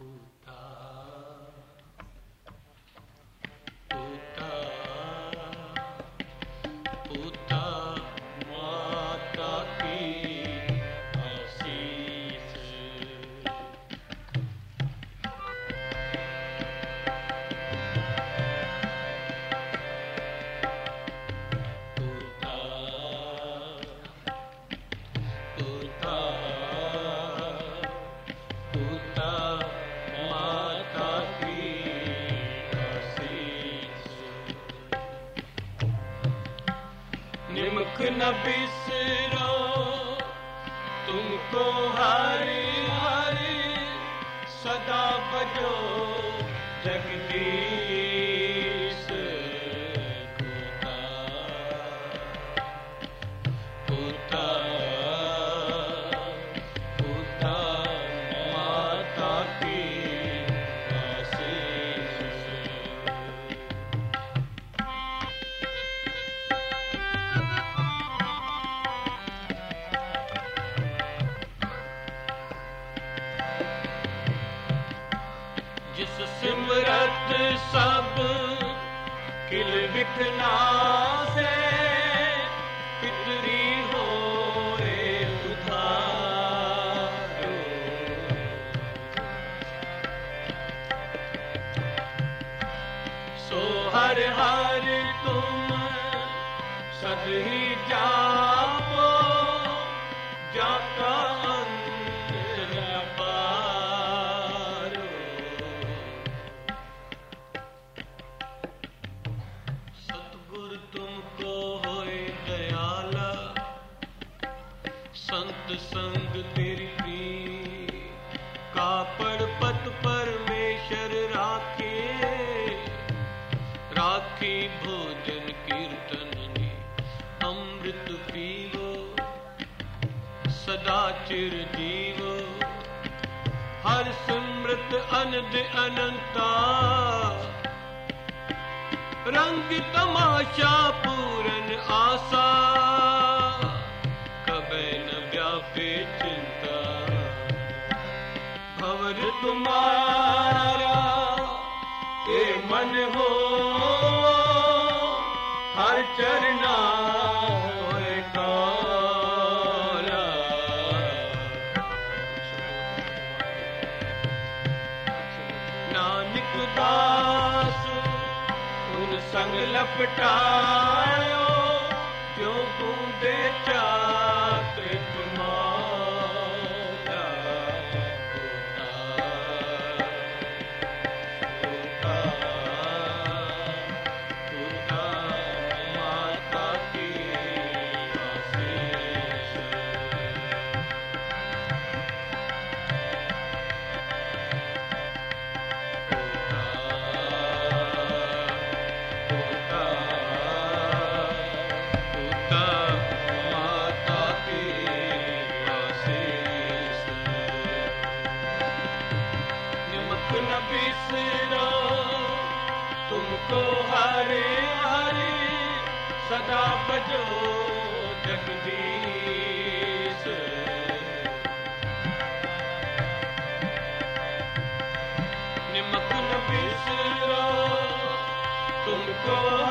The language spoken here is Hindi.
पूता पूता पूता माता की आशीष। पूता पूता पूता माता की आशीष। निमक न बिसरो तुमको हरि हरि सदा बजो जगदीश। पूता पूता माता की आशीष। जिस सिमरत सब किल बिखना से पितरी हो उधारो। सो हर हर तुम सद ही जापो जाका अंत न पारो। सतगुरु तुमको होए दयाला संत संग तेरी प्रीत। कापड़ पत परमेश्वर राखे राखी भोजन कीर्तन ने अमृत पीवो सदा चिर जीवो। हर सिमृत अनद अनंता रंग तमाशा पूरन आशा। कबे न व्यापे चिंता भवर तुम्हारा ए मन हो। हर चरना होए काला। नानक दास उन संग लपटायो जो बूंदे चाते तुम्हारा। पूता पूता माता की आशीष। पूता पूता माता की आशीष। निमक न बिसरो तुमको हरे हरे सदा बजो जगदीश। निमक न बिसरो तुमको